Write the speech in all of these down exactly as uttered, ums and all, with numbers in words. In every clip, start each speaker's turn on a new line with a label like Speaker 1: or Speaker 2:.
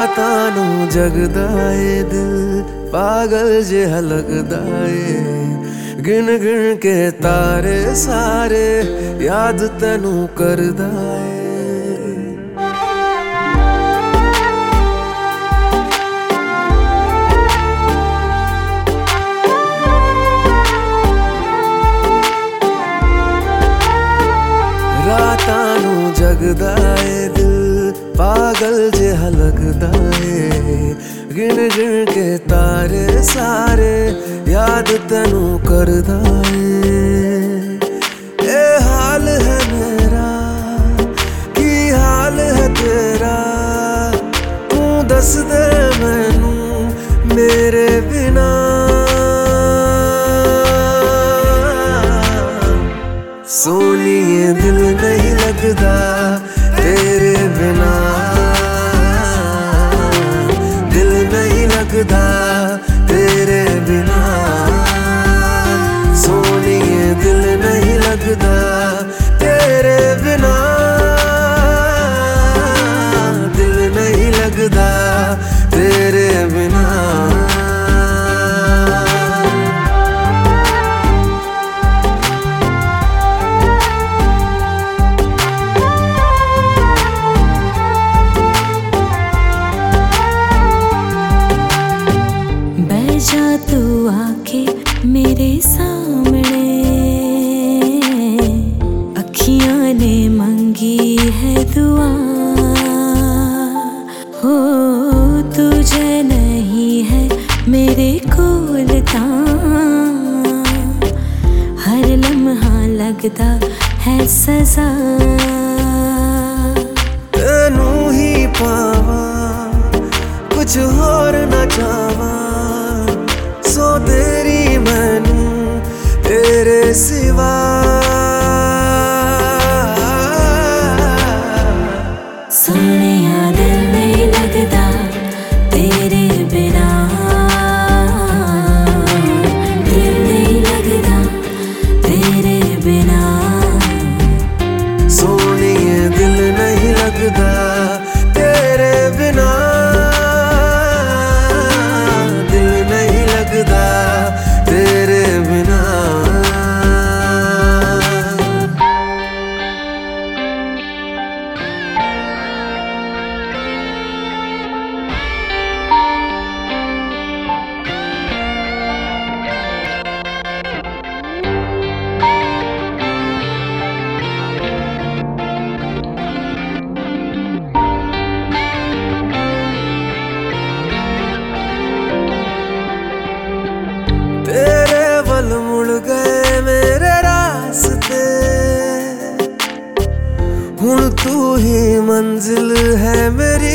Speaker 1: रातां नूं जगदा ए दिल पागल जिहा लगदा ए। गिन गिन के तारे सारे याद तैनू करदा ए। रातां नूं जगदा ए दिल पागल जिहा लगदा ए। गिन गिन के तारे सारे याद तैनू करदा ए। ए हाल है मेरा की हाल है तेरा, तू दस दे मैनू मेरे बिना। सोनिए दिल नहीं लगदा तेरे बिना, दिल नहीं लगदा तेरे बिना। सोनिए दिल नहीं लगदा तेरे बिना, दिल नहीं लगदा तेरे बिना।
Speaker 2: जा तू आके मेरे सामने, अखियां ने मंगी है दुआ। हो तुझे नहीं है मेरे कोल तां, हर लम्हा लगदा है सजा।
Speaker 1: तैनू ही पावा कुछ होर ना चावा, सो तेरी मैनू तेरे सिवा।
Speaker 2: सोनिया दिल नहीं लगदा तेरे बिना, दिल नहीं लगदा तेरे बिना।
Speaker 1: सोनिए दिल नहीं लगदा तेरे बिना, दिल नहीं लगदा तेरे बिना। तेरे वल मुड़ गए मेरे रास्ते, हुण तू ही मंजिल है मेरी।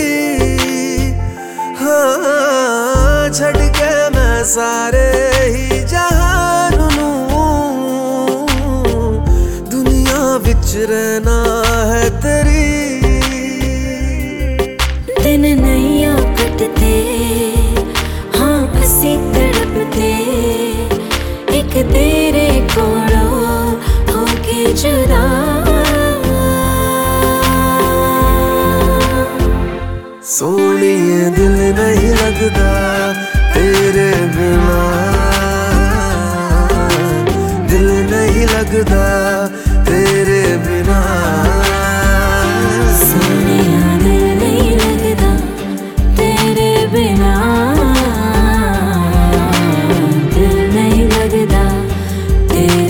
Speaker 1: हाँ छड़ के मैं सारे ही जहान नूं, दुनिया विच रहना है तेरी।
Speaker 2: दिन नैया कटते हाँ असी तड़पते, एक तेरे कोलों होके जुदा।
Speaker 1: सोनिए दिल नहीं लगदा तेरे बिना, दिल नहीं लगदा तेरे बिना।
Speaker 2: सोनिया दिल नहीं लगदा तेरे बिना, दिल नहीं लगदा तेरे